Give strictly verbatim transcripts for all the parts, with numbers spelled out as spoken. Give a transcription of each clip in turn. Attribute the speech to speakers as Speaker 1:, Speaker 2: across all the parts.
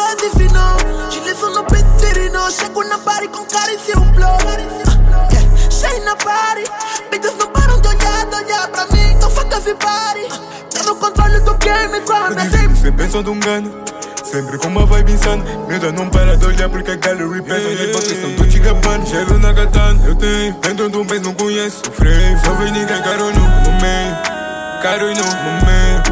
Speaker 1: fleur des finaux. Je les on open terreno. Chego na party com cara e seu blow. Cheio na party. Bitches não param de olhar, de olhar pra mim. Então fuck everybody. Tá no controle do game com a minha team.
Speaker 2: Sem pensão de um gano, sempre com uma vibe insana. Miúda não para de olhar porque a gallery pensa em hipocrisia do Chigabano. Cheiro na katana, eu tenho. Dentro de um beijo não conheço. Sofrei, só vi ninguém caro no, no meio. Caro no, no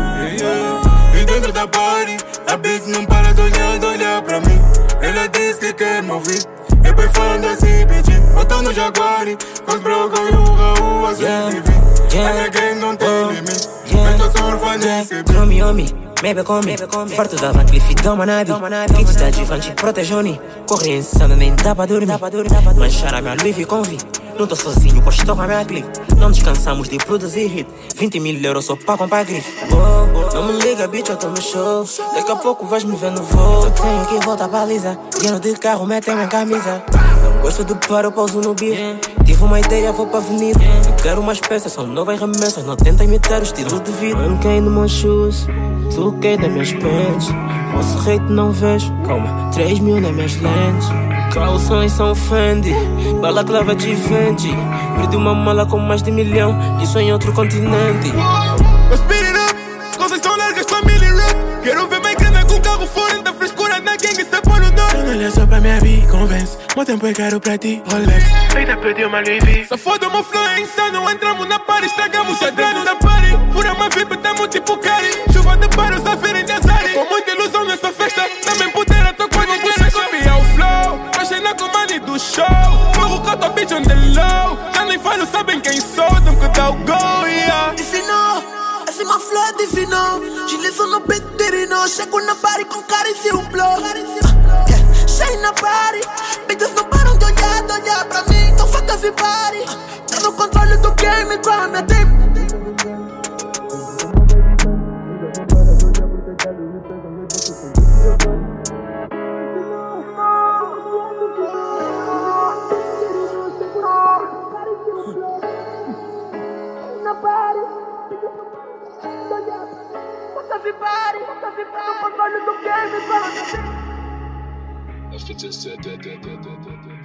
Speaker 2: meio. E dentro da party, a bitch não para de olhar, de olhar pra mim. Ela diz que quer me ouvir. Eu bem falando assim, bitch. Eu tô no Jaguari, com os brocos e o Raul, assim, T V. A minha game não tem limite. Eu tô surfando nesse beat.
Speaker 3: Homie, homie, maybe come. Farto da Van Cleef e toma nabi. Kits da Givenchy protege-me. Corre insano, nem dá pra dormir. Manchar a minha Louis V Convi. Não tô sozinho, pois estou com a minha clique. Não descansamos de produzir hit. vinte mil euros só pra comprar grife. Oh, não me liga, bitch, eu tô no show. Daqui a pouco vais me ver no voo. Só tenho que voltar pra Lisa. Dinheiro de carro, metem-me em camisa. Não gosto de paro, pauso no beat. Tive uma ideia, vou pra avenida. Eu quero umas peças, são novas remessas. Não tenta imitar o estilo de vida. I'm quem nos meus shoes, suquei das minhas pants. Nosso rate não vejo, calma, três mil nas minhas lentes. Calções são Fendi, balaclava de Givenchy. Perdi uma mala com mais de milhão, isso em outro continente.
Speaker 2: Mas speed it up, coisas tão largas, família rap. Quero ver bem grana com carro fora da frescura na gang e por no dor.
Speaker 4: Não olha só pra minha vida, convence. Meu tempo é caro pra ti, Rolex. Feita pediu uma Louis V.
Speaker 2: Só foda uma flow é insano, entramos na party, estragamos o drano da party. Fura uma VIP, tamo tipo Cari. Chuva de paros, a feira em Azari. Com muita ilusão nessa festa, também pudeira, tô com a ninguém. Copiar o flow, achei na comanda do show. Morro com a tua bitch on the low. Já nem falo, sabem quem sou, não que dá o go, yeah.
Speaker 1: Divino, essa ma fleur divino. Je les on open terreno. Chego na party com cara e seu blow. Cheio na party. Bitches não param de olhar, de olhar pra mim. Então fuck everybody. Tá no controle do game com a minha team.
Speaker 5: If it just